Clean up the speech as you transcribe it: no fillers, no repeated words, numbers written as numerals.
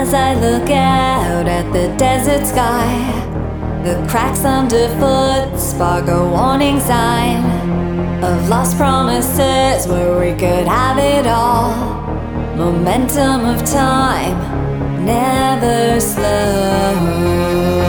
As I look out at the desert sky, the cracks underfoot spark a warning sign of lost promises where we could have it all. Momentum of time never slows.